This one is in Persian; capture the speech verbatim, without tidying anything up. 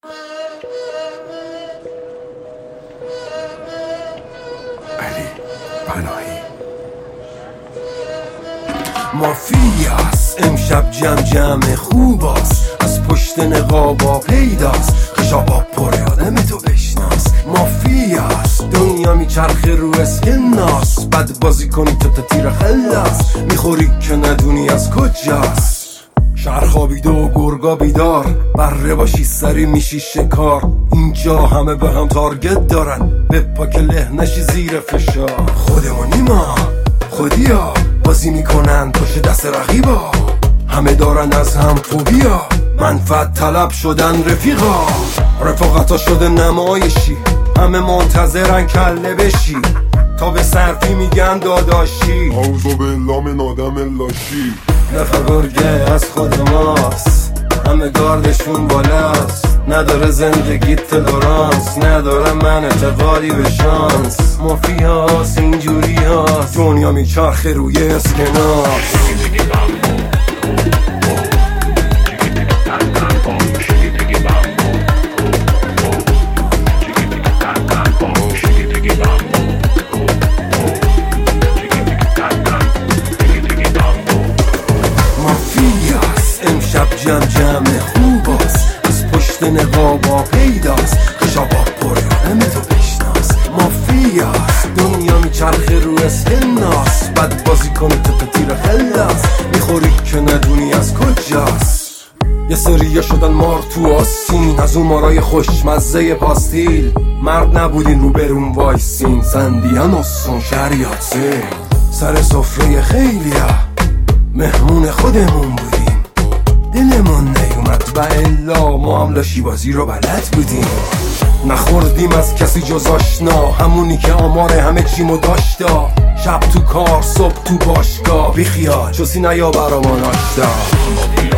علی پناهی. مافیاست امشب جمع جمع خوباست، از پشت نقابا پیداست، خشابا پر آدم تو بشناس. مافیاست دنیا میچرخه رو اسکناس، بد بازی کنی تو تا تیر خلاص، میخوری که ندونی از کجاست. شهر خوابیده و گرگا بیدار، بره باشی سری میشی شکار. اینجا همه به هم تارگت دارن، به پاک له نشی زیر فشار. خودمونی ما خودیا بازی میکنن پشت دست رقیبا، همه دارن از هم فوبیا، منفعت طلب شدن رفیقا. رفاقتا شده نمایشی، همه منتظرن کله بشی، تا به صرفی میگن داداشی. اعوذ بالله من آدم لاشی. نفر گرگه از خود ماست، همه گاردشون بالاست، نداره زندگی تلورانس، نداره من اعتقادی به شانس. مافیا هاست اینجوری هاست، دنیا میچرخه روی اسکناس. جمع جمع خوباست، از پشت نقابا پیداست، خشابا پر آدم تو بشناس. مافیاست دنیا میچرخه رو اسکناس، بد بازی کنی تو تا تیر خلاص، میخوری که ندونی از کجاست. یه سریه شدن مار تو آستین، از اون مارای خوشمزه پاستیل، مرد نبودین رو برون وایسین، زندیان اصون شریعت سین. سر سفره خیلیا مهمون خودمون بودیم، دلمون نیومد و الا ما هم لاشی بازی رو بلد بودیم. نخوردیم از کسی جز آشنا، همونی که آمار همه چیمو داشتا. شب تو کار صبح تو باشگاه، بیخیال چوسی نیا برامان آشتا.